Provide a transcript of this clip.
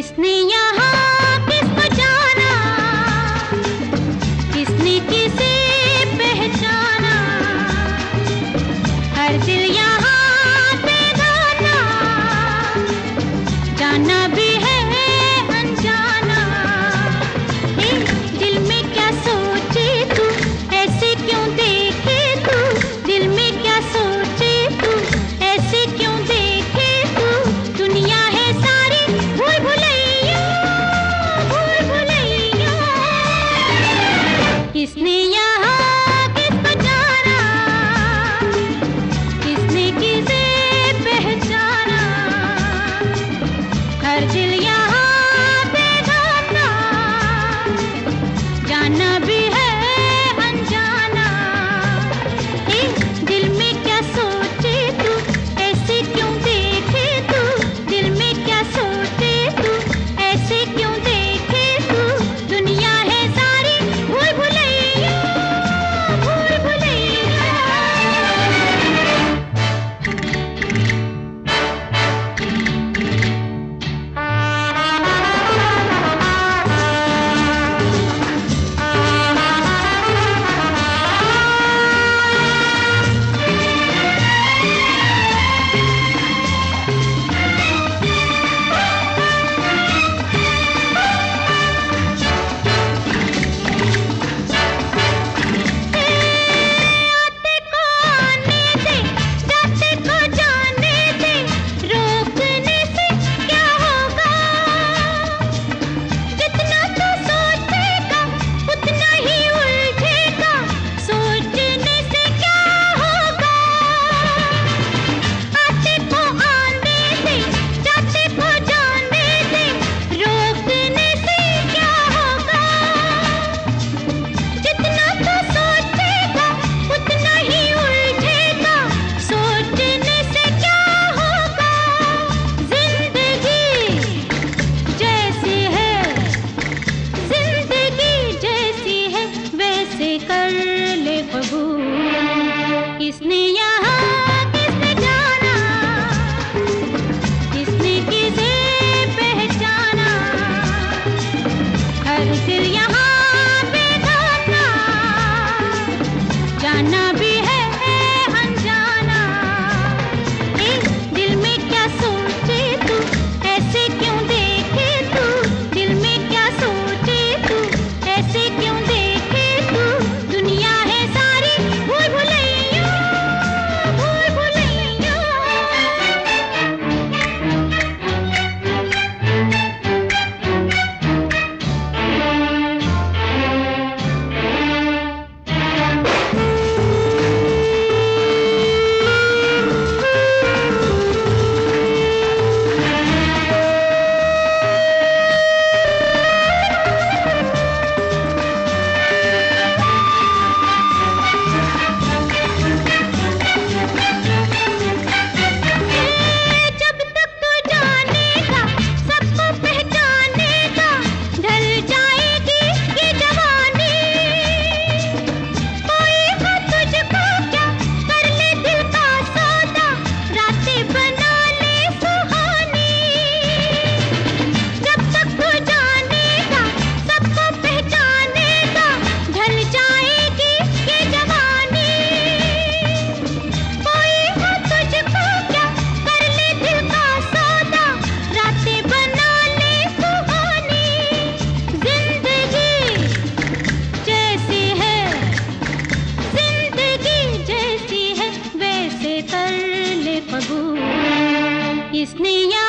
किसने यहाँ किसको जाना, किसने किसे पहचाना, हर दिल यहाँ बेगाना, जाना भी है अनजाना। दिल में क्या सोचे तू, ऐसे क्यों देखे तू, दिल में क्या सोचे तू, ऐसे क्यों देखे तू। दुनिया है सारी भूल भुलैया, भूल भुलैया। किसने यहाँ किसको जाना, किसने किसे पहचाना, हर दिल यहाँ बेगाना, जाना भी है अनजाना। दिल में क्या सोचे तू, ऐसे क्यों देखे तू, दिल में क्या सोचे तू, ऐसे क्यों देखे तू। दुनिया है सारी भूल भुलैया, भूल भुलैया। आते को आने दे, जाते को जाने दे, रोकने से क्या होगा। जितना तू सोचेगा उतना ही उलझेगा, सोचने से क्या होगा। आते को आने दे, जाते को जाने दे, रोकने से क्या होगा। जितना तू सोचेगा उतना ही उलझेगा, सोचने से क्या होगा। जिंदगी जैसी है, जिंदगी जैसी है, वैसे कर ले कबूल। किसने यहाँ किसने जाना, किसने किसे पहचाना, हर दिल यहाँ बेगाना, जाना भी है अनजाना। दिल में क्या सोचे तू, ऐसे क्यों देखे तू, दिल में क्या सोचे तू, ऐसे क्यों देखे तू। दुनिया है सारी भूल भुलैया, भूल भुलैया। जब तक तू जानेगा, सबको पहचानेगा, ढल जाएगी ये जवानी। कोई हो तुझको क्या, कर ले दिल का सौदा, रातें बना ले सुहानी। जब तक तू जानेगा, सबको पहचानेगा, ढल जाएगी ये जवानी। कोई हो तुझको क्या, कर ले दिल का सौदा, रातें बना ले सुहानी। जिंदगी जैसी है, जिंदगी जैसी है, वैसे कर ले कबूल। किसने